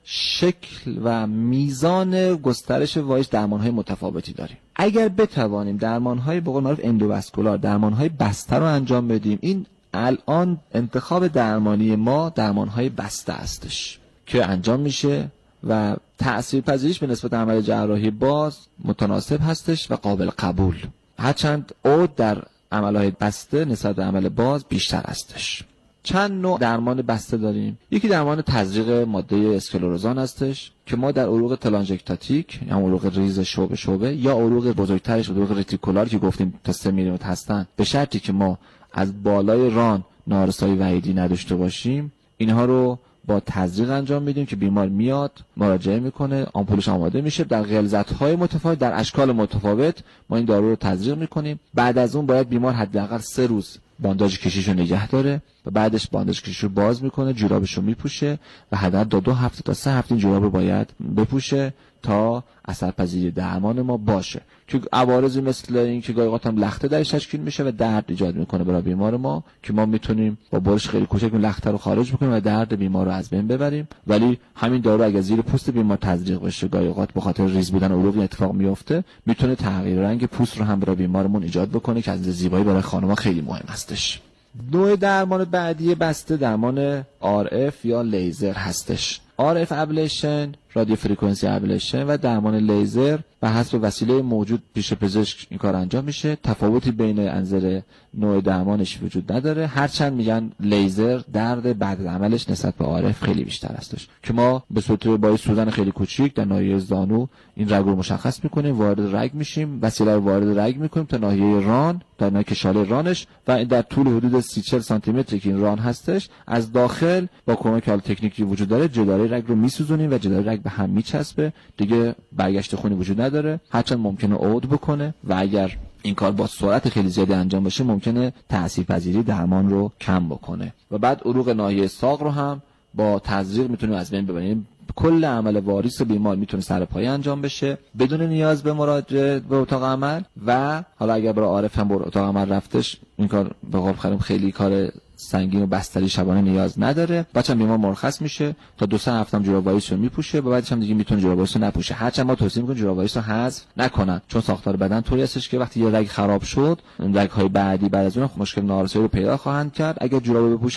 شکل و میزان گسترش واریس درمان‌های متفاوتی داریم. اگر بتوانیم درمان‌های به قول معروف اندوواسکولار، درمان‌های بسته رو انجام بدیم، این الان انتخاب درمانی ما درمان‌های بسته هستش که انجام میشه و تأثیرپذیریش به نسبت عمل جراحی باز متناسب هستش و قابل قبول، هرچند عود در عملهای بسته نسبت به عمل باز بیشتر هستش. چند نوع درمان بسته داریم. یکی درمان تزریق ماده اسکلروزان هستش که ما در عروق تلانژکتاتیک یا عروق ریز شعبه یا عروق بزرگترش عروق ریتیکولار که گفتیم تا 3 میلیمتر هستن، به شرطی که ما از بالای ران نارسایی وحیدی نداشته باشیم، اینها رو با تزریق انجام میدیم که بیمار میاد مراجعه میکنه، آمپولش آماده میشه، در غلظت‌های متفاوت در اشکال متفاوت ما این دارو رو تزریق میکنیم. بعد از اون باید بیمار حداقل 3 روز بانداژ کشیشو نگه داره و بعدش بانداژ کشیشو باز میکنه، جورابشو میپوشه و حداقل 2 هفته تا 3 هفته این جوراب رو باید بپوشه تا اثرپذیری درمان ما باشه. که عوارضی مثل این که گاهی اوقات هم لخته درش تشکیل میشه و درد ایجاد میکنه برای بیمار ما که ما میتونیم با برش خیلی کوچک اون لخته رو خارج بکنیم و درد بیمار رو از بین ببریم. ولی همین دارو اگه زیر پوست بیمار تزریق بشه، گاهی اوقات به خاطر ریز بودن عروق اتفاق میفته، میتونه تغییر رنگ پوست رو هم برای بیمارمون ایجاد بکنه که از زیبایی برای خانم‌ها خیلی مهم هستش. نوع درمان بعدی بسته درمان RF یا لیزر هستش. RF ابلیشن، رادیو فرکانسی ابلیشن و درمان لیزر به حسب وسیله موجود پیش پزشک این کار انجام میشه. تفاوتی بین انظر نوع درمانش وجود نداره، هرچند میگن لیزر درد بعد از عملش نسبت به RF خیلی بیشتر هستش که ما به صورت با سوزن خیلی کوچیک در ناحیه زانو این رگ رو مشخص میکنیم، وارد رگ میشیم، وسیله رو وارد رگ میکنیم تا ناحیه ران، در ناحیه کشاله رانش و در طول حدود 30-40 سانتی متری که این ران هستش از داخل با کمک تکنیکی وجود داره جداره رگ رو میسوزونیم و جداره رگ به هم میچسبه، دیگه برگشت خونی وجود نداره، هرچند ممکنه عود بکنه و اگر این کار با سرعت خیلی زیادی انجام بشه ممکنه تاثیرپذیری درمان رو کم بکنه. و بعد عروق ناحیه ساق رو هم با تزریق میتونیم از بین ببریم. کل عمل واریس بیمار میتونه سر پای انجام بشه بدون نیاز به مراجعه به اتاق عمل و حالا اگر برای عارف هم به اتاق عمل رفتش این کار به قول خیلی خیلی کار سنگین و بستری شبانه نیاز نداره. بچه‌م بیمار مرخص میشه تا 2-3 هفته هم جوراب واریس رو میپوشه و بعدش هم دیگه میتونه جوراب واریس رو نپوشه. هرچند ما توصیه میکنیم جوراب واریس رو حذف نکنن چون ساختار بدن طوری هستش که وقتی یه رگ خراب شد رگ‌های بعدی بعد از اون مشکل نارسایی رو پیدا خواهند کرد. اگر جوراب بپوشه